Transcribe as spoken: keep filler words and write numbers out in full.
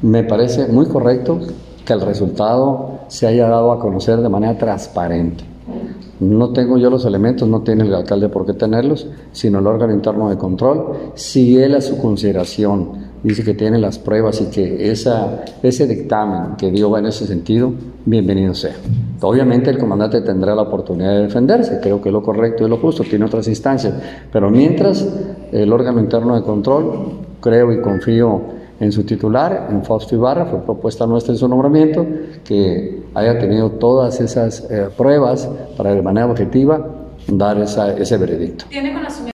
Me parece muy correcto que el resultado se haya dado a conocer de manera transparente. No tengo yo los elementos, no tiene el alcalde por qué tenerlos, sino el órgano interno de control. Si él a su consideración dice que tiene las pruebas y que esa, ese dictamen que dio va en ese sentido, bienvenido sea. Obviamente el comandante tendrá la oportunidad de defenderse, creo que es lo correcto y lo justo, tiene otras instancias, pero mientras el órgano interno de control, creo y confío en su titular, en Fausto Ibarra, fue propuesta nuestra en su nombramiento, que haya tenido todas esas eh, pruebas para de manera objetiva dar esa, ese veredicto. ¿Tiene conocimiento